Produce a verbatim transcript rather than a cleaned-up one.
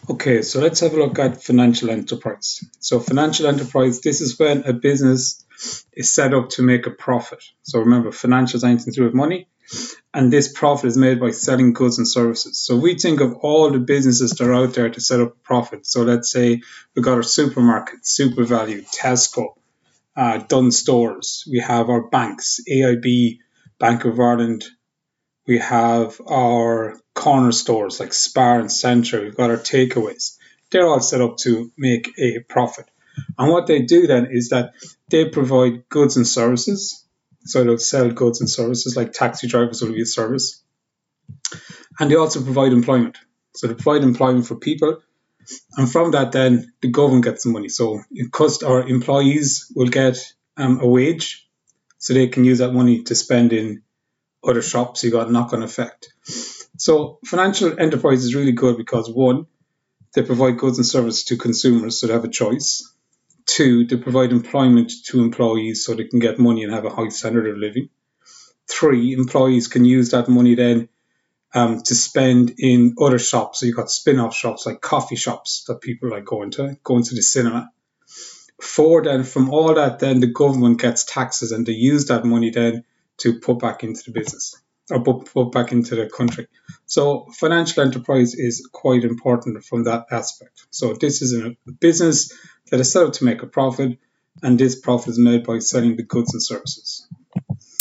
Okay, so let's have a look at financial enterprise. So, financial enterprise, this is when a business is set up to make a profit. So, remember, financial is anything to do with money, and this profit is made by selling goods and services. So, we think of all the businesses that are out there to set up a profit. So, let's say we've got our supermarket, Super Value, Tesco, uh, Dunn Stores. We have our banks, A I B, Bank of Ireland. We have our corner stores like Spar and Centra. We've got our takeaways. They're all set up to make a profit. And what they do then is that they provide goods and services. So they'll sell goods and services like taxi drivers will be a service. And they also provide employment. So they provide employment for people. And from that, then the government gets some money. So cost our employees will get um, a wage, so they can use that money to spend in other shops. You got knock-on effect. So financial enterprise is really good because one, they provide goods and services to consumers, so they have a choice. Two, they provide employment to employees so they can get money and have a high standard of living. Three, employees can use that money then um, to spend in other shops. So you've got spin-off shops like coffee shops that people like going to, going to the cinema. Four, then from all that, then the government gets taxes and they use that money then to put back into the business or put, put back into the country. So financial enterprise is quite important from that aspect. So this is a business that is set up to make a profit, and this profit is made by selling the goods and services.